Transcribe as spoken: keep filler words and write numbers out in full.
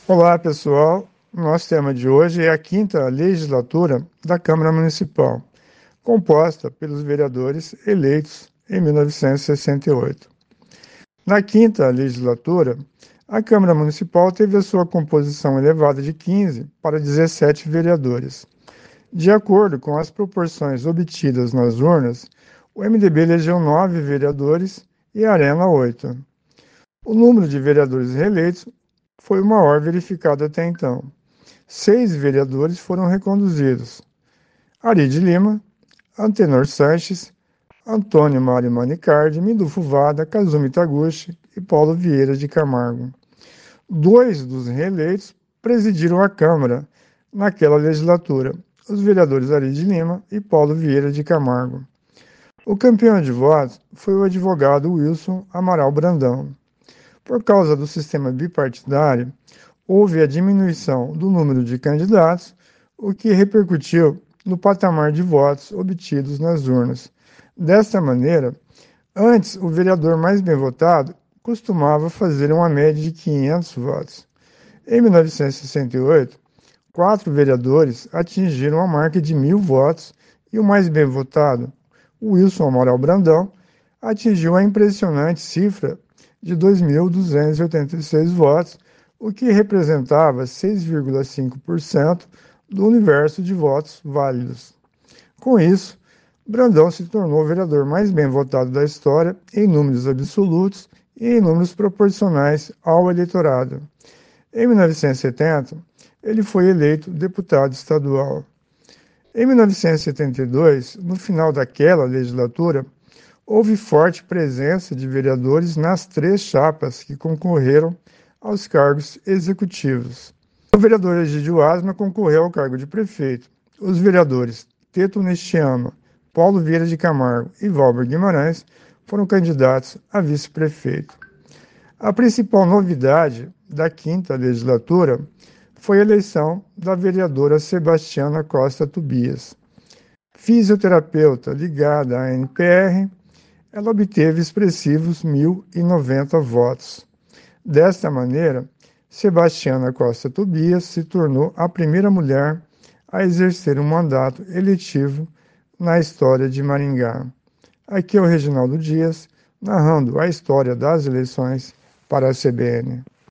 Olá, pessoal. Nosso tema de hoje é a quinta legislatura da Câmara Municipal, composta pelos vereadores eleitos em mil novecentos e sessenta e oito. Na quinta legislatura, a Câmara Municipal teve a sua composição elevada de quinze para dezessete vereadores. De acordo com as proporções obtidas nas urnas, o M D B elegeu nove vereadores e a Arena oito. O número de vereadores reeleitos foi o maior verificado até então. Seis vereadores foram reconduzidos: Ari de Lima, Antenor Sanches, Antônio Mário Manicardi, Mindulfo Vada, Kazumi Taguchi e Paulo Vieira de Camargo. Dois dos reeleitos presidiram a Câmara naquela legislatura, os vereadores Ari de Lima e Paulo Vieira de Camargo. O campeão de votos foi o advogado Wilson Amaral Brandão. Por causa do sistema bipartidário, houve a diminuição do número de candidatos, o que repercutiu no patamar de votos obtidos nas urnas. Desta maneira, antes o vereador mais bem votado costumava fazer uma média de quinhentos votos. Em mil novecentos e sessenta e oito, quatro vereadores atingiram a marca de mil votos e o mais bem votado, Wilson Amaral Brandão, atingiu a impressionante cifra de dois mil duzentos e oitenta e seis votos, o que representava seis vírgula cinco por cento do universo de votos válidos. Com isso, Brandão se tornou o vereador mais bem votado da história em números absolutos e em números proporcionais ao eleitorado. Em mil novecentos e setenta, ele foi eleito deputado estadual. Em mil novecentos e setenta e dois, no final daquela legislatura, houve forte presença de vereadores nas três chapas que concorreram aos cargos executivos. O vereador Egídio Asma concorreu ao cargo de prefeito. Os vereadores Teto Nestiama, Paulo Vieira de Camargo e Valber Guimarães foram candidatos a vice-prefeito. A principal novidade da quinta legislatura foi a eleição da vereadora Sebastiana Costa Tobias. Fisioterapeuta ligada à N P R, ela obteve expressivos mil e noventa votos. Desta maneira, Sebastiana Costa Tobias se tornou a primeira mulher a exercer um mandato eletivo na história de Maringá. Aqui é o Reginaldo Dias, narrando a história das eleições para a C B N.